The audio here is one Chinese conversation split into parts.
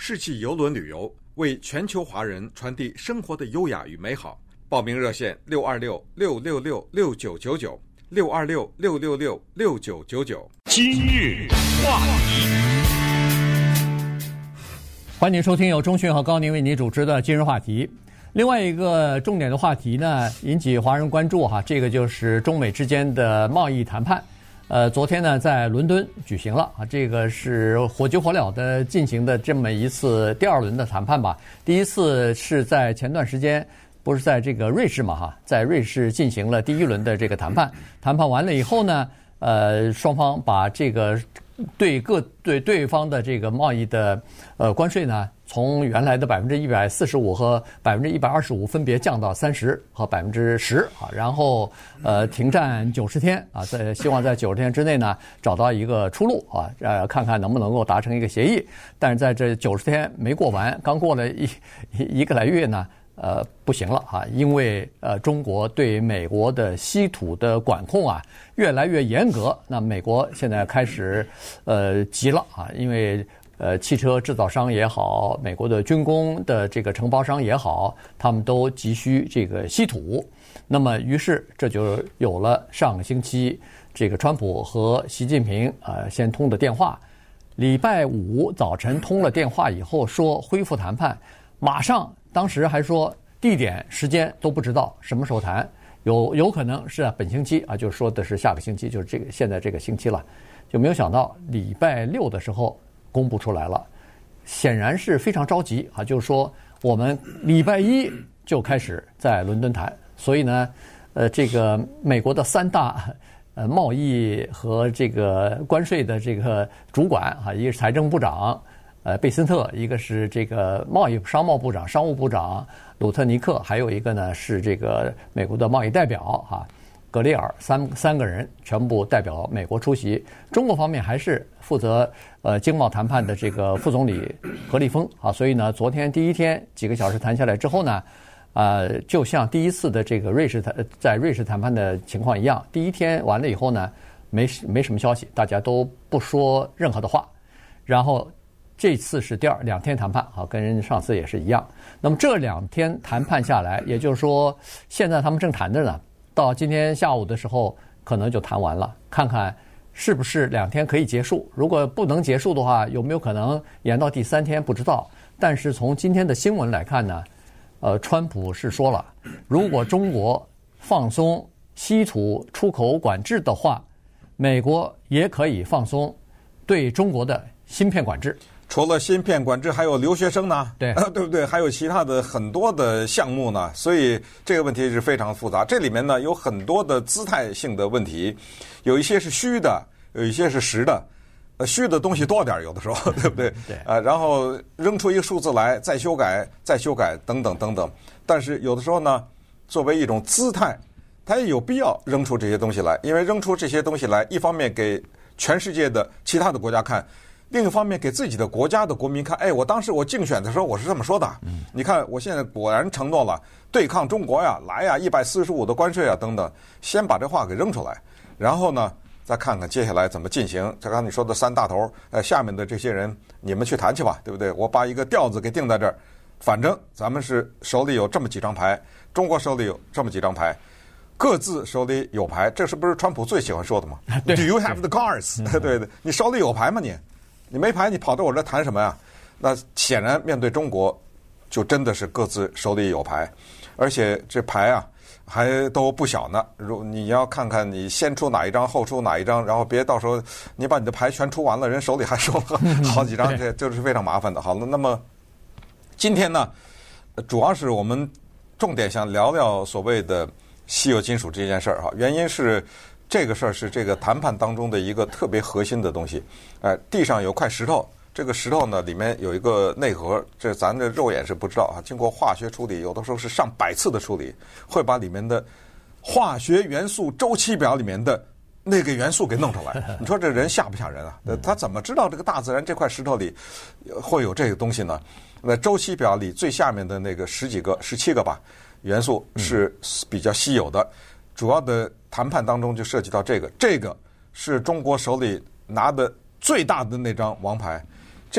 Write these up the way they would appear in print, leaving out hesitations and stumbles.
世纪邮轮旅游，为全球华人传递生活的优雅与美好。报名热线626-666-6999，626-666-6999。 今日话题， 欢迎收听由钟迅和高宁为你主持的今日话题。另外一个重点的话题呢，引起华人关注哈，这个就是中美之间的贸易谈判。昨天呢，在伦敦举行了啊，这个是火急火燎的进行的这么一次第二轮的谈判吧。第一次是在前段时间，不是在这个瑞士嘛哈，在瑞士进行了第一轮的这个谈判。谈判完了以后呢，双方把这个对对方的这个贸易的关税呢，从原来的145%和125%分别降到30%和10%啊，然后停战90天啊，希望在90天之内呢找到一个出路啊，看看能不能够达成一个协议。但是在这90天没过完，刚过了一个来月呢。不行了啊，因为中国对美国的稀土的管控啊越来越严格。那美国现在开始急了啊，因为汽车制造商也好，美国的军工的这个承包商也好，他们都急需这个稀土。那么于是这就有了上个星期这个川普和习近平先通的电话，礼拜五早晨通了电话以后说恢复谈判，马上。当时还说地点时间都不知道什么时候谈，有可能是本星期啊，就说的是下个星期，就是这个现在这个星期了，就没有想到礼拜六的时候公布出来了，显然是非常着急啊，就是说我们礼拜一就开始在伦敦谈，所以呢，这个美国的三大贸易和这个关税的这个主管啊，一个是财政部长。贝森特，一个是这个商务部长鲁特尼克，还有一个呢是这个美国的贸易代表格雷尔，三个人全部代表美国出席。中国方面还是负责经贸谈判的这个副总理何立峰啊，所以呢，昨天第一天几个小时谈下来之后呢，就像第一次的这个在瑞士谈判的情况一样，第一天完了以后呢，没什么消息，大家都不说任何的话，然后。这次是两天谈判啊，跟上次也是一样。那么这2天谈判下来，也就是说，现在他们正谈着呢，到今天下午的时候可能就谈完了，看看是不是2天可以结束。如果不能结束的话，有没有可能延到第3天不知道。但是从今天的新闻来看呢，川普是说了，如果中国放松稀土出口管制的话，美国也可以放松对中国的芯片管制。 除了芯片管制，还有留学生呢， 对不对？还有其他的很多的项目呢，所以这个问题是非常复杂。这里面呢有很多的姿态性的问题，有一些是虚的，有一些是实的。虚的东西多点，有的时候，对不对？ 对。 然后扔出一个数字来，再修改，等等等等。但是有的时候呢，作为一种姿态，它也有必要扔出这些东西来，因为扔出这些东西来，一方面给全世界的其他的国家看。另一方面，给自己的国家的国民看，我当时我竞选的时候我是这么说的，你看我现在果然承诺了对抗中国呀，来呀145%的关税啊等等，先把这话给扔出来，然后呢再看看接下来怎么进行。刚刚你说的3大头，下面的这些人你们去谈去吧，对不对？我把一个调子给定在这儿，反正咱们是手里有这么几张牌，中国手里有这么几张牌。各自手里有牌，这是不是川普最喜欢说的吗？ Do you have the cards？ 对，你手里有牌吗你没牌，你跑到我这谈什么呀？那显然面对中国，就真的是各自手里有牌，而且这牌啊还都不小呢。你要看看你先出哪一张，后出哪一张，然后别到时候你把你的牌全出完了，人手里还收了好几张，这就是非常麻烦的。好了，那么今天呢，主要是我们重点想聊聊所谓的稀有金属这件事儿哈，原因是。这个事儿是这个谈判当中的一个特别核心的东西，地上有块石头，这个石头呢里面有一个内核，这咱这肉眼是不知道啊，经过化学处理，有的时候是上百次的处理，会把里面的化学元素周期表里面的那个元素给弄出来。你说这人吓不吓人啊？他怎么知道这个大自然这块石头里会有这个东西呢？那周期表里最下面的那个17个吧元素是比较稀有的。主要的谈判当中就涉及到这个是中国手里拿的最大的那张王牌，这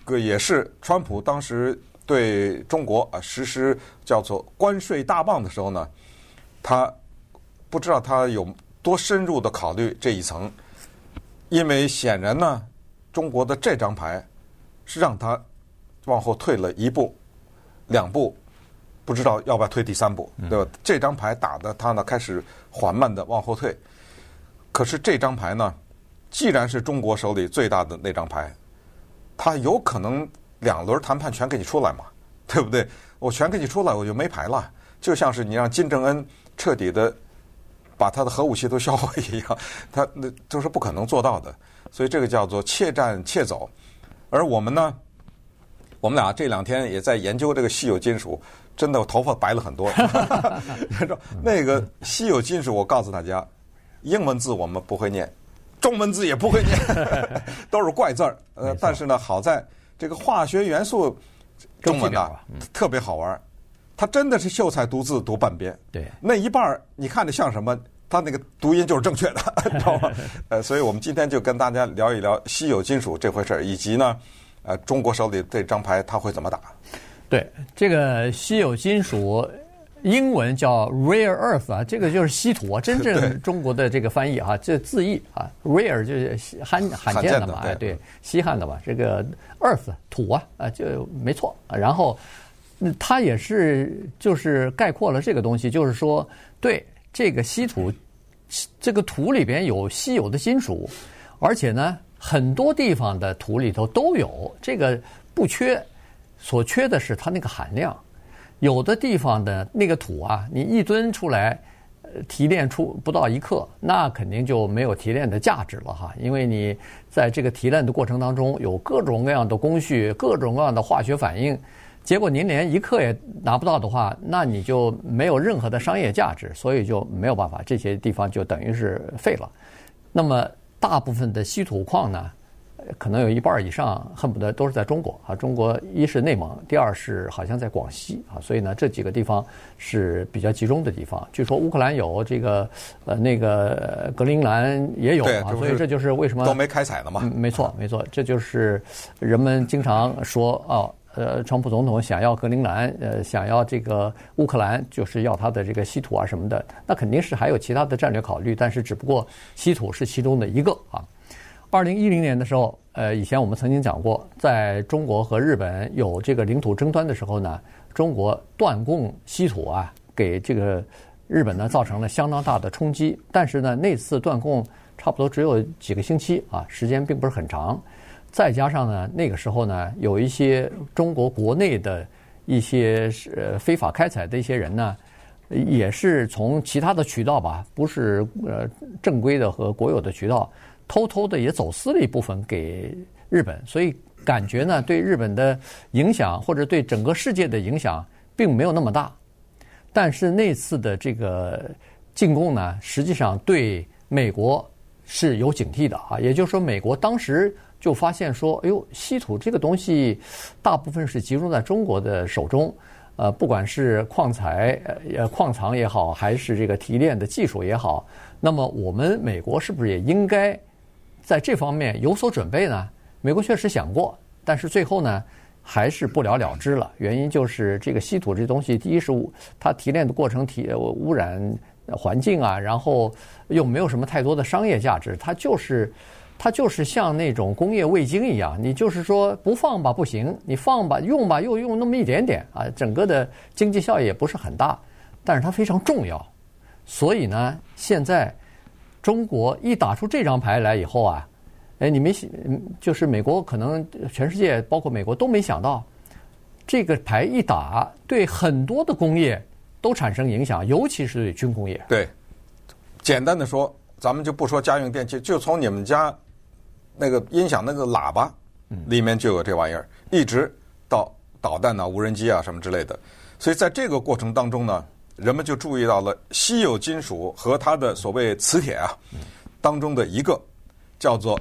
个也是川普当时对中国实施叫做关税大棒的时候呢，他不知道他有多深入的考虑这一层，因为显然呢，中国的这张牌是让他往后退了一步、2步，不知道要不要退第3步，对吧？这张牌打的他呢开始缓慢的往后退，可是这张牌呢，既然是中国手里最大的那张牌，他有可能2轮谈判全给你出来嘛，对不对？我全给你出来，我就没牌了。就像是你让金正恩彻底的把他的核武器都销毁一样，他那都是不可能做到的。所以这个叫做怯战怯走。而我们呢，我们俩这2天也在研究这个稀有金属，真的我头发白了很多。那个稀有金属，我告诉大家，英文字我们不会念，中文字也不会念，都是怪字儿。但是呢，好在这个化学元素中文啊特别好玩，它真的是秀才读字读半边。 对， 那一半你看着像什么，它那个读音就是正确的，知道吗？所以我们今天就跟大家聊一聊稀有金属这回事儿，以及呢，中国手里这张牌它会怎么打？ 对，这个稀有金属。英文叫 rare earth 啊，这个就是稀土啊，真正中国的这个翻译啊，这字义啊 ，rare 就是罕见的嘛，哎，对，稀罕的嘛，这个 earth 土啊，就没错。然后它也是就是概括了这个东西，就是说，对这个稀土，这个土里边有稀有的金属，而且呢，很多地方的土里头都有，这个不缺，所缺的是它那个含量。有的地方的那个土啊，你1吨出来，提炼出不到1克，那肯定就没有提炼的价值了哈。因为你在这个提炼的过程当中，有各种各样的工序、各种各样的化学反应，结果您连1克也拿不到的话，那你就没有任何的商业价值，所以就没有办法，这些地方就等于是废了。那么大部分的稀土矿呢，可能有1半以上恨不得都是在中国啊。中国一是内蒙，第二是好像在广西啊，所以呢这几个地方是比较集中的地方。据说乌克兰有这个那个格陵兰也有啊，所以这就是为什么都没开采了嘛。 没错，这就是人们经常说川普总统想要格陵兰，想要这个乌克兰，就是要他的这个稀土啊什么的，那肯定是还有其他的战略考虑，但是只不过稀土是其中的一个啊。2010年的时候，以前我们曾经讲过，在中国和日本有这个领土争端的时候呢，中国断供稀土啊，给这个日本呢造成了相当大的冲击。但是呢，那次断供差不多只有几个星期啊，时间并不是很长。再加上呢，那个时候呢，有一些中国国内的一些非法开采的一些人呢，也是从其他的渠道吧，不是正规的和国有的渠道，偷偷的也走私了一部分给日本，所以感觉呢对日本的影响或者对整个世界的影响并没有那么大。但是那次的这个进攻呢，实际上对美国是有警惕的啊，也就是说美国当时就发现说，哎呦，稀土这个东西大部分是集中在中国的手中，不管是矿藏也好，还是这个提炼的技术也好，那么我们美国是不是也应该在这方面有所准备呢？美国确实想过，但是最后呢，还是不了了之了。原因就是这个稀土这东西，第一是它提炼的过程污染环境啊，然后又没有什么太多的商业价值，它就是像那种工业味精一样，你就是说不放吧不行，你放吧用吧又用那么一点点啊，整个的经济效益也不是很大，但是它非常重要。所以呢，现在中国一打出这张牌来以后啊，就是美国可能全世界包括美国都没想到，这个牌一打，对很多的工业都产生影响，尤其是对军工业。 对，简单的说，咱们就不说家用电器，就从你们家那个音响那个喇叭里面就有这玩意儿，一直到导弹啊、无人机啊什么之类的。所以在这个过程当中呢，人们就注意到了稀有金属和它的所谓磁铁啊当中的一个叫做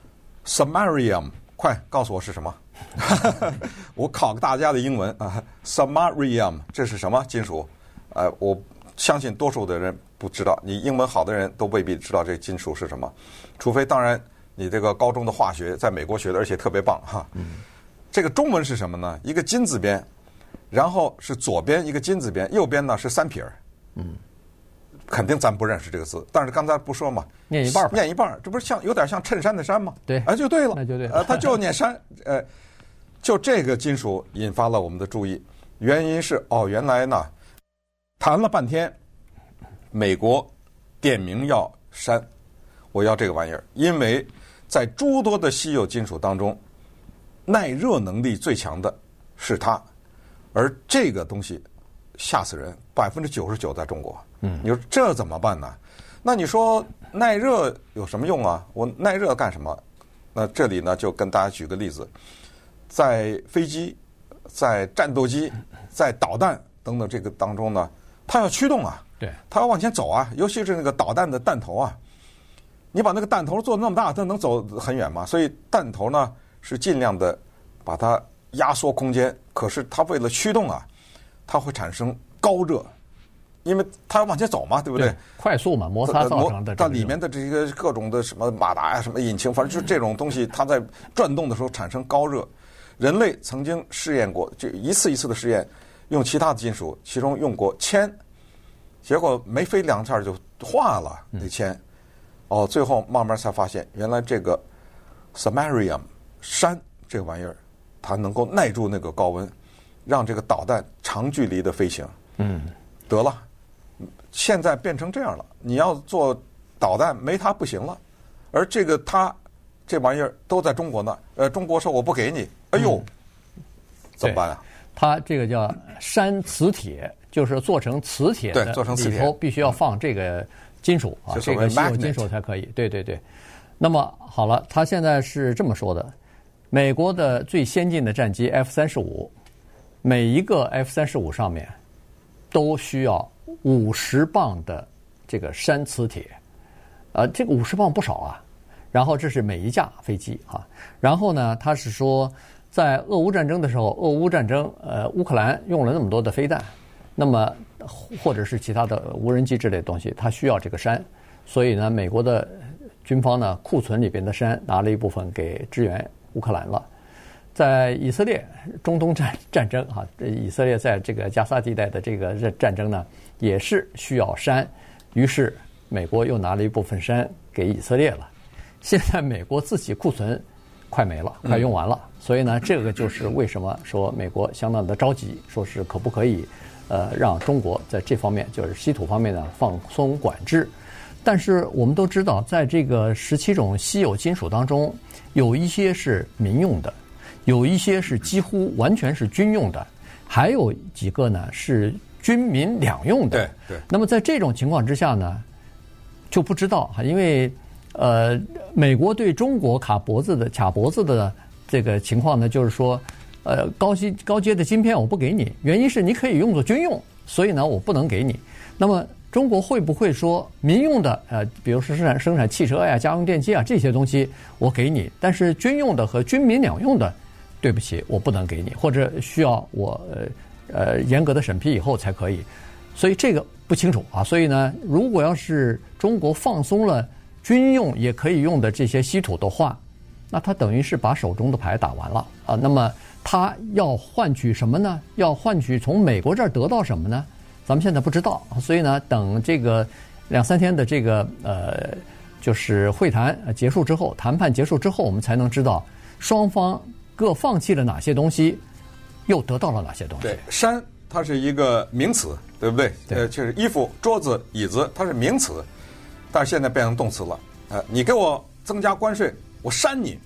samarium， 快告诉我是什么？我考个大家的英文啊 ，samarium 这是什么金属？我相信多数的人不知道，你英文好的人都未必知道这金属是什么，除非当然你这个高中的化学在美国学的，而且特别棒哈。 这个中文是什么呢？一个金字边，然后是左边一个金字边，右边呢是3撇儿。肯定咱不认识这个字，但是刚才不说嘛， 念一半吧， 念一半，这不是有点像衬衫的衫吗？ 对， 就对了， 那就对了， 他就念衫，就这个金属引发了我们的注意，原因是原来呢，谈了半天，美国点名要铧，我要这个玩意儿，因为在诸多的稀有金属当中，耐热能力最强的是它，而这个东西吓死人，99%在中国。你说这怎么办呢？那你说耐热有什么用啊？我耐热干什么？那这里呢，就跟大家举个例子，在飞机、在战斗机、在导弹等等这个当中呢，它要驱动啊， 对， 它要往前走啊，尤其是那个导弹的弹头啊，你把那个弹头做那么大，它能走很远吗？所以弹头呢是尽量的把它压缩空间，可是它为了驱动啊，它会产生高热。因为它要往前走嘛，对不对？ 快速嘛，摩擦造成的。 它里面的这个各种的什么马达呀、什么引擎，反正就是这种东西，它在转动的时候产生高热。人类曾经试验过，就一次一次的试验，用其他的金属，其中用过铅，结果没飞2下就化了那铅。最后慢慢才发现，原来这个 samarium 铧这个玩意儿，它能够耐住那个高温，让这个导弹长距离的飞行。得了。现在变成这样了，你要做导弹没它不行了，而这玩意儿都在中国呢。中国说我不给你，哎呦，怎么办啊？ 它这个叫铧磁铁，就是做成磁铁的， 对，做成磁铁里头必须要放这个金属啊，这个稀有金属才可以。对对对。那么好了，他现在是这么说的：美国的最先进的战机 F-35，每一个 F-35上面都需要50磅的这个铧磁铁，这个50磅不少啊。然后这是每一架飞机啊。然后呢，他是说，在俄乌战争的时候，乌克兰用了那么多的飞弹，那么或者是其他的无人机之类的东西，它需要这个铧，所以呢，美国的军方呢库存里边的铧拿了一部分给支援乌克兰了。在以色列中东战争啊，以色列在这个加沙地带的这个战争呢，也是需要铧，于是美国又拿了一部分铧给以色列了。现在美国自己库存快没了，快用完了，所以呢，这个就是为什么说美国相当的着急，说是可不可以让中国在这方面，就是稀土方面呢放松管制。但是我们都知道，在这个17种稀有金属当中，有一些是民用的，有一些是几乎完全是军用的，还有几个呢是军民两用的。 对。 那么在这种情况之下呢，就不知道哈，因为美国对中国卡脖子的这个情况呢，就是说，高阶的晶片我不给你，原因是你可以用作军用，所以呢我不能给你。那么中国会不会说民用的比如说生产汽车呀、家用电器啊这些东西我给你，但是军用的和军民两用的，对不起，我不能给你，或者需要我严格的审批以后才可以。所以这个不清楚啊。所以呢，如果要是中国放松了军用也可以用的这些稀土的话，那它等于是把手中的牌打完了啊。那么它要换取什么呢？要换取从美国这儿得到什么呢？咱们现在不知道。所以呢，等这个2-3天的这个就是会谈结束之后，谈判结束之后，我们才能知道双方各放弃了哪些东西，又得到了哪些东西。 对，铧它是一个名词，对不对？就是衣服、桌子、椅子，它是名词。但是现在变成动词了，你给我增加关税，我删你。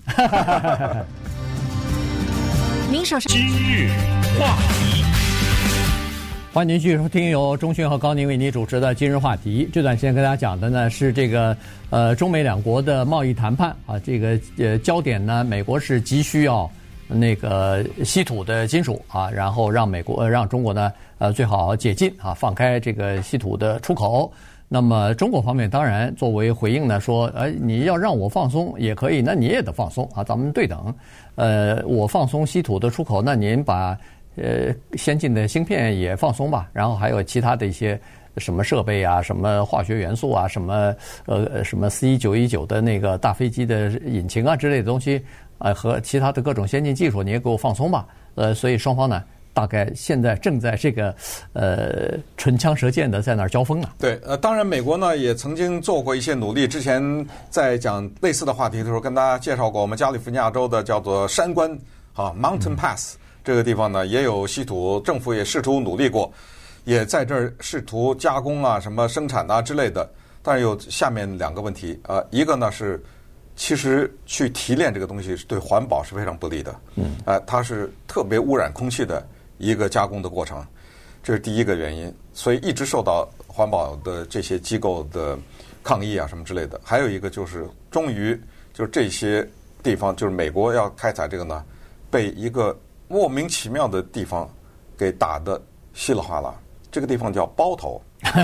您手上今日话题， 欢迎您继续收听由钟迅和高宁为您主持的今日话题。这段时间跟大家讲的呢是这个中美两国的贸易谈判啊，这个焦点呢，美国是急需要那个稀土的金属啊，然后让中国呢最好解禁啊，放开这个稀土的出口。那么中国方面当然作为回应呢，说你要让我放松也可以，那你也得放松啊，咱们对等。我放松稀土的出口，那您把先进的芯片也放松吧，然后还有其他的一些什么设备啊，什么化学元素啊，什么C919的那个大飞机的引擎啊之类的东西和其他的各种先进技术你也给我放松吧。所以双方呢，大概现在正在这个唇枪舌剑的在那儿交锋呢。 对，当然美国呢也曾经做过一些努力。之前在讲类似的话题的时候，跟大家介绍过我们加利福尼亚州的叫做山关Mountain Pass 这个地方呢，也有稀土，政府也试图努力过，也在这儿试图加工啊、什么生产啊之类的。但是有下面两个问题，一个呢是，其实去提炼这个东西对环保是非常不利的，它是特别污染空气的一个加工的过程，这是第一个原因，所以一直受到环保的这些机构的抗议啊什么之类的。还有一个就是，终于就是这些地方，就是美国要开采这个呢，被一个莫名其妙的地方给打得稀里哗啦。这个地方叫包头，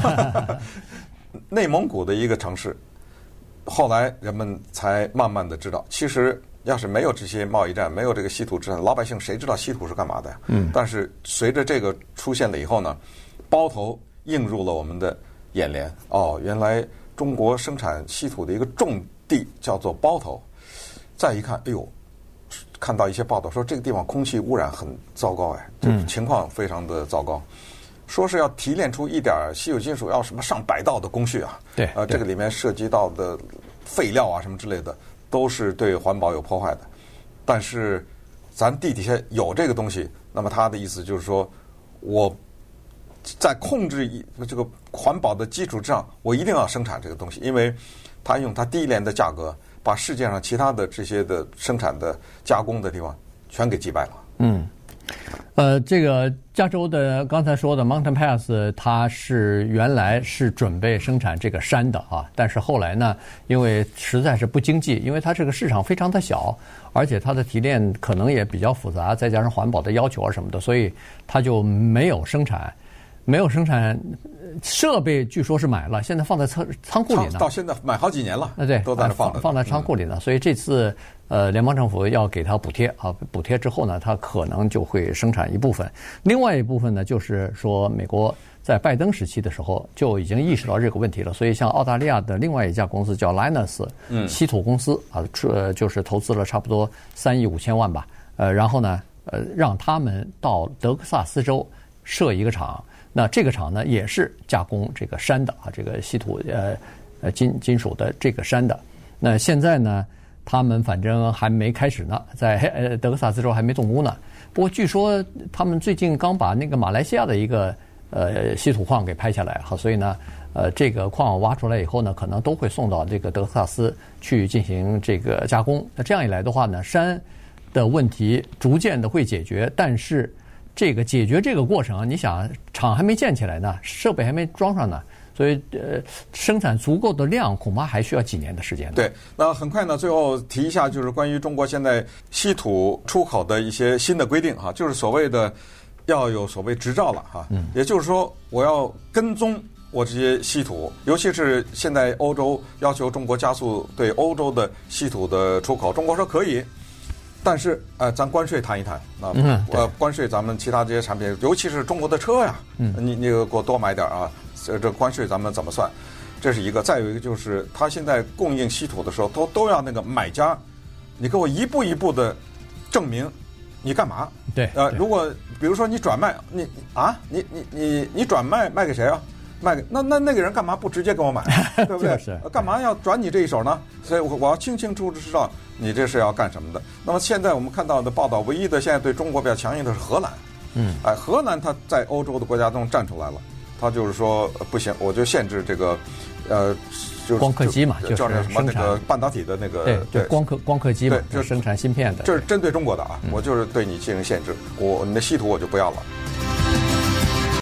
内蒙古的一个城市。后来人们才慢慢的知道，其实要是没有这些贸易战，没有这个稀土战，老百姓谁知道稀土是干嘛的呀？但是随着这个出现了以后呢，包头映入了我们的眼帘。原来中国生产稀土的一个重地叫做包头。再一看，看到一些报道说这个地方空气污染很糟糕，这情况非常的糟糕。说是要提炼出一点稀有金属，要什么上百道的工序啊？ 对， 这个里面涉及到的废料啊什么之类的，都是对环保有破坏的。但是咱地底下有这个东西，那么他的意思就是说，我在控制这个环保的基础之上，我一定要生产这个东西，因为他用他低廉的价格，把世界上其他的这些的生产的加工的地方全给击败了。 这个加州的刚才说的 Mountain Pass， 它是原来是准备生产这个山的但是后来呢，因为实在是不经济，因为它这个市场非常的小，而且它的提炼可能也比较复杂，再加上环保的要求啊什么的，所以它就没有生产。设备据说是买了，现在放在仓库里呢。 到现在买好几年了， 对， 都在那放在仓库里呢。所以这次联邦政府要给他补贴补贴之后呢，他可能就会生产一部分。另外一部分呢，就是说美国在拜登时期的时候就已经意识到这个问题了，所以像澳大利亚的另外一家公司叫 Lynas 稀土公司就是投资了差不多3亿5千万吧，然后呢让他们到德克萨斯州设一个厂。那这个厂呢，也是加工这个山的这个稀土金属的这个山的。那现在呢，他们反正还没开始呢，在德克萨斯州还没动工呢。不过据说他们最近刚把那个马来西亚的一个稀土矿给拍下来所以呢，这个矿挖出来以后呢，可能都会送到这个德克萨斯去进行这个加工。那这样一来的话呢，山的问题逐渐的会解决，但是这个解决这个过程，你想厂还没建起来呢，设备还没装上呢，所以生产足够的量恐怕还需要几年的时间。 对，那很快呢，最后提一下，就是关于中国现在稀土出口的一些新的规定就是所谓的要有所谓执照了也就是说我要跟踪我这些稀土，尤其是现在欧洲要求中国加速对欧洲的稀土的出口，中国说可以。但是咱关税谈一谈关税咱们其他这些产品，尤其是中国的车呀，你给我多买点这关税咱们怎么算？这是一个。再有一个就是，他现在供应稀土的时候，都要那个买家，你给我一步一步的证明你干嘛？ 对， 如果比如说你转卖，你转卖给谁啊？卖给那个人干嘛不直接给我买，对不对？干嘛要转你这一手呢？所以我要清清楚楚知道你这是要干什么的。那么现在我们看到的报道，唯一的现在对中国比较强硬的是荷兰。荷兰它在欧洲的国家中站出来了，它就是说不行，我就限制这个就是光刻机嘛，就是叫什么那个半导体的那个对光刻机嘛，就生产芯片的， 这是针对中国的我就是对你进行限制，你的稀土我就不要了。